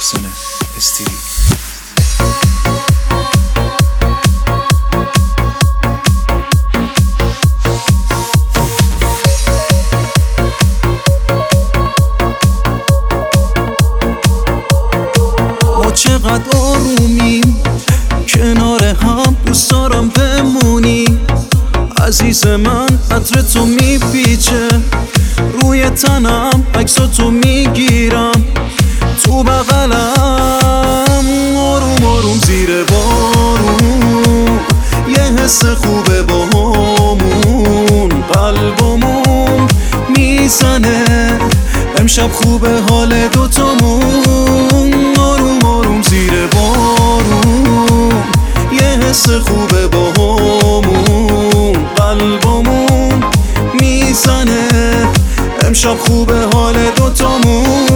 محسن استیلی. ما چقدر آرومیم کنار هم، دوست دارم بمونی عزیز من. عطر تو میپیچه روی تنم، عکساتو میگیرم تو بغلم. آروم آروم زیر بارون یه حس خوبه باهامون، قلبمون میزنه امشب خوبه حال دوتامون. آروم آروم زیر بارون یه حس خوبه باهامون، قلبمون میزنه امشب خوبه حال دوتامون.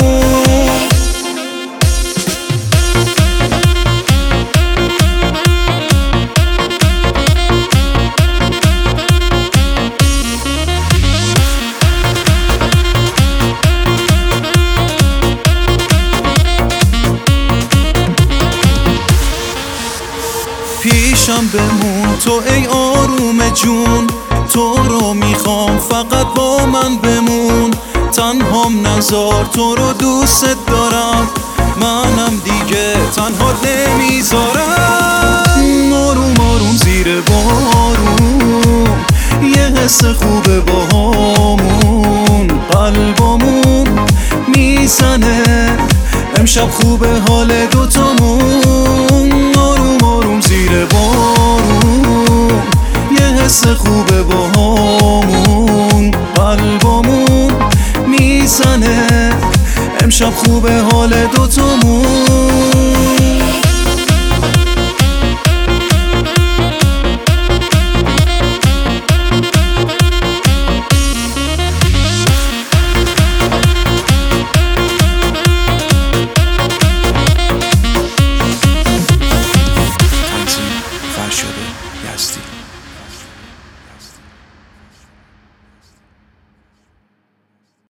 پیشم بمون تو ای آروم جون، تو رو میخوام فقط با من بمون. تنهام نذار تو رو دوست دارم، منم دیگه تنها نمیذارم. آروم آروم زیر بارون یه حس خوبه باهامون، قلبمون میزنه امشب خوبه حال دوتامون. آروم آروم زیر بارون یه حس خوبه باهامون، قلبمون میزنه امشب خوبه حال دوتامون.